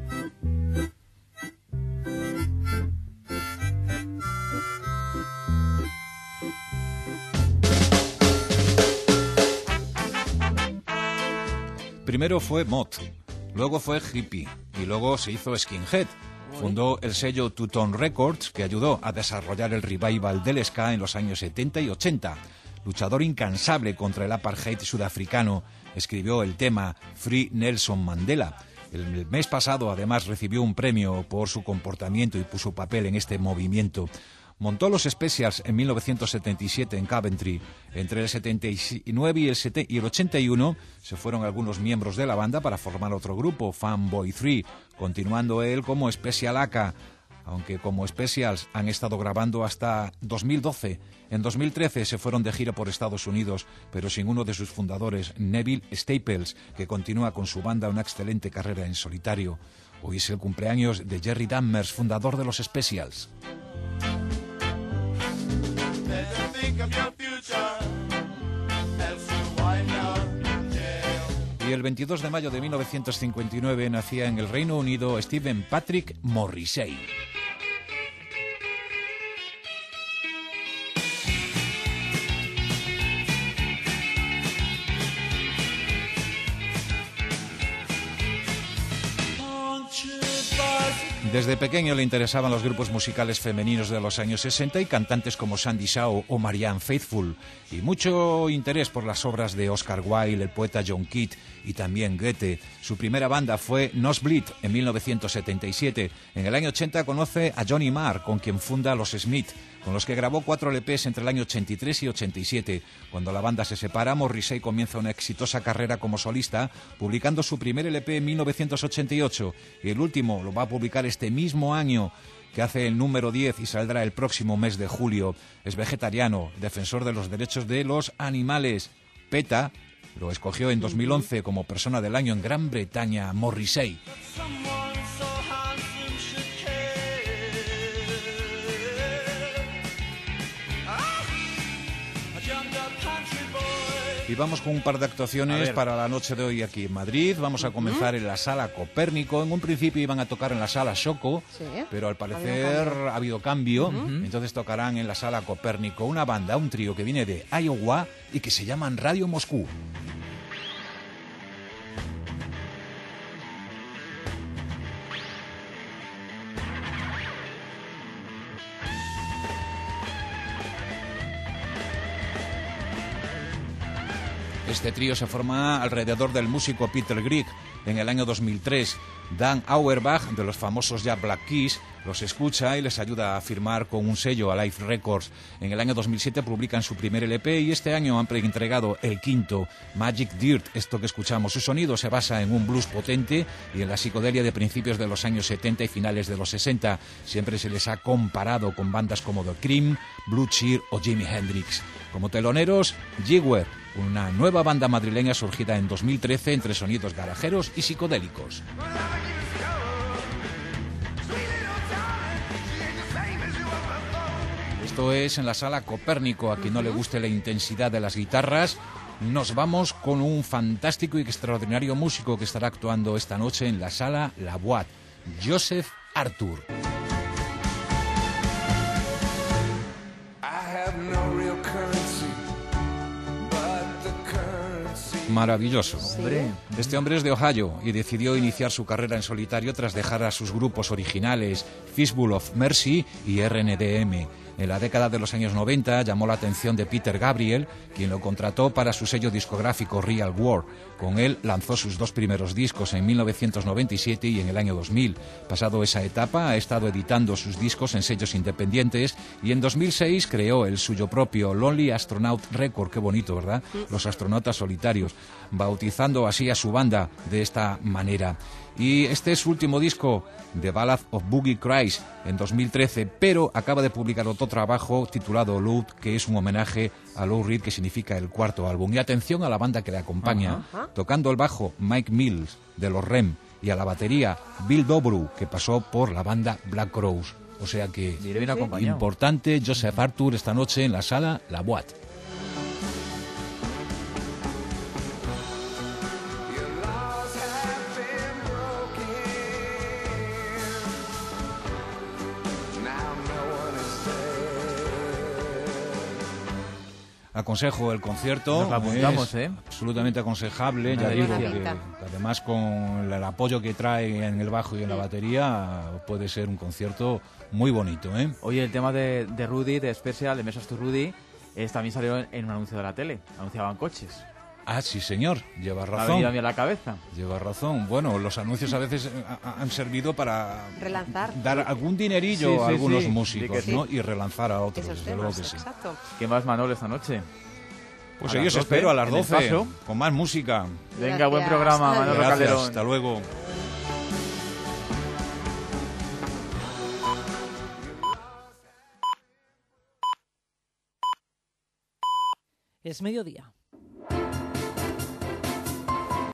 Primero fue mod, luego fue hippie y luego se hizo skinhead. Fundó el sello Two Tone Records, que ayudó a desarrollar el revival del ska en los años setenta y ochenta. Luchador incansable contra el apartheid sudafricano, escribió el tema Free Nelson Mandela. El mes pasado, además, recibió un premio por su comportamiento y por su papel en este movimiento. Montó los Specials en mil novecientos setenta y siete en Coventry. Entre el setenta y nueve y el, y el ochenta y uno se fueron algunos miembros de la banda para formar otro grupo, Fanboy tres, continuando él como Special Aka, aunque como Specials han estado grabando hasta dos mil doce. En dos mil trece se fueron de gira por Estados Unidos, pero sin uno de sus fundadores, Neville Staples, que continúa con su banda una excelente carrera en solitario. Hoy es el cumpleaños de Jerry Dammers, fundador de los Specials. Y el veintidós de mayo de mil novecientos cincuenta y nueve nacía en el Reino Unido Stephen Patrick Morrissey. Desde pequeño le interesaban los grupos musicales femeninos de los años sesenta y cantantes como Sandy Shaw o Marianne Faithfull, y mucho interés por las obras de Oscar Wilde, el poeta John Keats y también Goethe. Su primera banda fue Nosebleed en mil novecientos setenta y siete. En el año ochenta conoce a Johnny Marr, con quien funda los Smith, con los que grabó cuatro L Pes entre el año ochenta y tres y ochenta y siete. Cuando la banda se separa, Morrissey comienza una exitosa carrera como solista, publicando su primer L P en mil novecientos ochenta y ocho, y el último lo va a publicar este mismo año, que hace el número diez y saldrá el próximo mes de julio. Es vegetariano, defensor de los derechos de los animales. PETA lo escogió en dos mil once como persona del año en Gran Bretaña, Morrissey. Y vamos con un par de actuaciones para la noche de hoy aquí en Madrid. Vamos a comenzar en la Sala Copérnico. En un principio iban a tocar en la Sala Xoco, sí, pero al parecer ha habido cambio. Uh-huh. Entonces tocarán en la Sala Copérnico una banda, un trío que viene de Iowa y que se llaman Radio Moscú. Este trío se forma alrededor del músico Peter Grieg. En el año dos mil tres, Dan Auerbach, de los famosos ya Black Keys, los escucha y les ayuda a firmar con un sello, Alive Records. En el año dos mil siete publican su primer L P y este año han entregado el quinto, Magic Dirt, esto que escuchamos. Su sonido se basa en un blues potente y en la psicodelia de principios de los años setenta y finales de los sesenta. Siempre se les ha comparado con bandas como The Cream, Blue Cheer o Jimi Hendrix. Como teloneros, Jigwell, una nueva banda madrileña surgida en dos mil trece entre sonidos garajeros y psicodélicos. Esto es en la Sala Copérnico. A quien no le guste la intensidad de las guitarras, nos vamos con un fantástico y extraordinario músico que estará actuando esta noche en la Sala La Boîte, Joseph Arthur. Maravilloso. ¿Sí? Este hombre es de Ohio y decidió iniciar su carrera en solitario tras dejar a sus grupos originales Fistful of Mercy y R N D M. En la década de los años noventa llamó la atención de Peter Gabriel, quien lo contrató para su sello discográfico Real World. Con él lanzó sus dos primeros discos en mil novecientos noventa y siete y en el año dos mil. Pasado esa etapa, ha estado editando sus discos en sellos independientes y en dos mil seis creó el suyo propio Lonely Astronaut Record. Qué bonito, ¿verdad? Los astronautas solitarios, bautizando así a su banda de esta manera. Y este es su último disco, The Ballad of Boogie Cries, en dos mil trece, pero acaba de publicar otro trabajo titulado Load, que es un homenaje a Lou Reed, que significa el cuarto álbum. Y atención a la banda que le acompaña, uh-huh. Tocando el bajo Mike Mills, de los R E M, y a la batería Bill Dobrow, que pasó por la banda Black Crowes. O sea que, sí, importante, Joseph Arthur esta noche en la Sala La Boîte. Aconsejo el concierto, nos lo apuntamos, es ¿eh? absolutamente aconsejable, Una ya digo delicia. que además con el apoyo que trae en el bajo y en la batería puede ser un concierto muy bonito, ¿eh? Oye, el tema de, de Rudy, de Special, de Mesas to Rudy, es, también salió en, en un anuncio de la tele, anunciaban coches. Ah, sí, señor, lleva razón. Me ha venido a mí a la cabeza. Lleva razón. Bueno, los anuncios a veces a, a, han servido para relanzar, dar algún dinerillo sí, sí, a algunos sí, músicos, sí. ¿no? Y relanzar a otros, Esos desde temas, luego que sí. Exacto. ¿Qué más, Manolo, esta noche? Pues yo os espero a las doce, con más música. Venga, Gracias. buen programa, Manolo Gracias, Calderón. hasta luego. Es mediodía.